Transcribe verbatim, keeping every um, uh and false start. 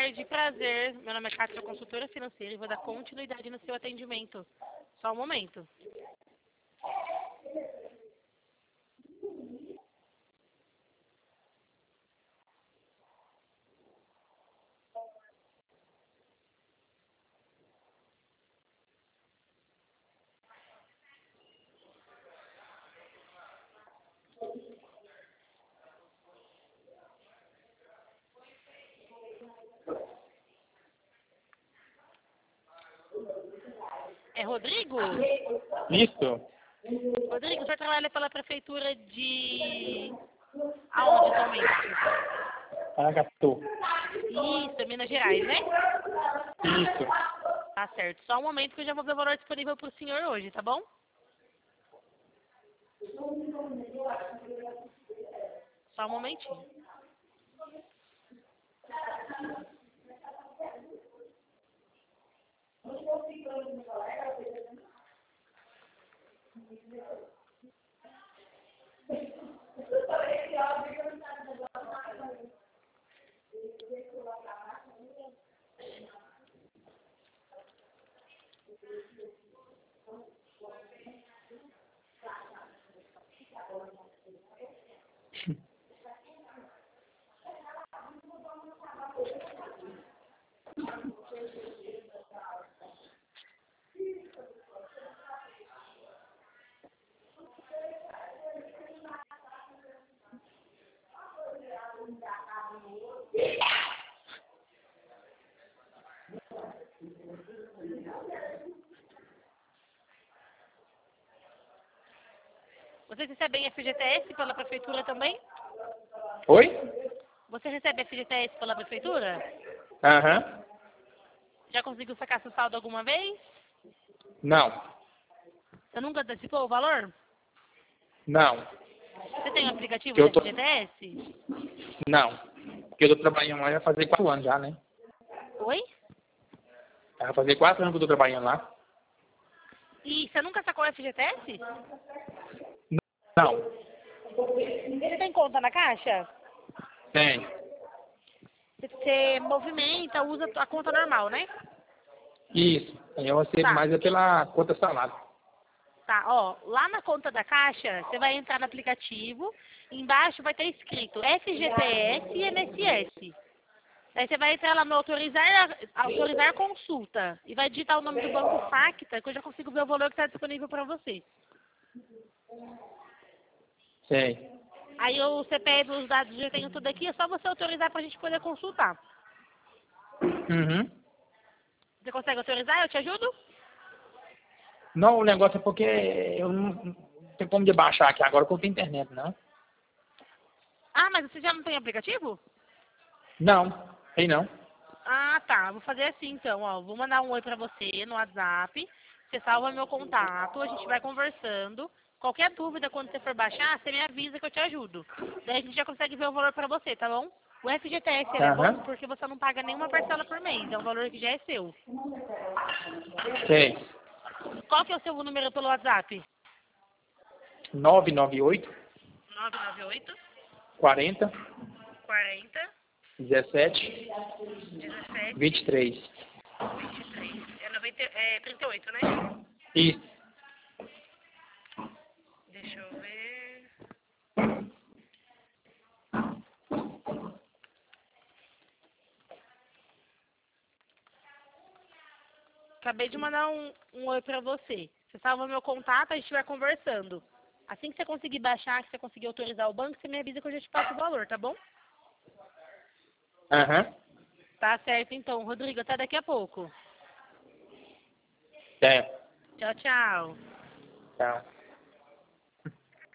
tarde, prazer. Meu nome é Cátia, sou consultora financeira e vou dar continuidade no seu atendimento. Só um momento. É Rodrigo? Isso. Rodrigo, o senhor trabalha pela prefeitura de... aonde atualmente? Paracatu. Isso, é Minas Gerais, né? Isso. Tá certo. Só um momento que eu já vou ver o valor disponível para o senhor hoje, tá bom? Só um momentinho. Vocês recebem F G T S pela prefeitura também? Oi? Você recebe F G T S pela prefeitura? Aham. Já conseguiu sacar seu saldo alguma vez? Não. Você nunca antecipou o valor? Não. Você tem um aplicativo Que da eu tô... F G T S? Não. Porque eu tô trabalhando lá já fazer quatro anos já, né? Oi? Já vai fazer quatro anos que eu tô trabalhando lá. E você nunca sacou F G T S? Não. Você tem conta na Caixa? Tem. Você movimenta, usa a conta normal, né? Isso. Eu recebo Tá. mais é pela conta salário. Tá, ó, lá na conta da Caixa, você vai entrar no aplicativo, embaixo vai ter escrito F G T S e I N S S. Aí você vai entrar lá no autorizar, autorizar consulta e vai digitar o nome do banco Facta, que eu já consigo ver o valor que está disponível para você. Sei. Aí o C P F, os dados já tenho tudo aqui, é só você autorizar para a gente poder consultar. Uhum. Você consegue autorizar? Eu te ajudo? Não, o negócio é porque eu não, não tem como de baixar aqui agora que eu tenho internet, não? Ah, mas você já não tem aplicativo? Não. Tem não. Ah, tá. Vou fazer assim então, ó. Vou mandar um oi pra você no WhatsApp. Você salva meu contato, a gente vai conversando. Qualquer dúvida quando você for baixar, você me avisa que eu te ajudo. Daí a gente já consegue ver o valor pra você, tá bom? O F G T S ele é bom Aham. porque você não paga nenhuma parcela por mês, é um valor que já é seu. Sei. Qual que é o seu número pelo WhatsApp? nove nove oito, nove nove oito, quarenta, quarenta, dezessete, dezessete, vinte e três. vinte e três. É, noventa, é trinta e oito, né? Isso. Deixa eu ver. Acabei de mandar um, um oi pra você. Você salva meu contato, a gente vai conversando. Assim que você conseguir baixar, que você conseguir autorizar o banco, você me avisa que eu já te passo o valor, tá bom? Aham. Tá certo, então. Rodrigo, até daqui a pouco. É. Tchau, tchau. Tá.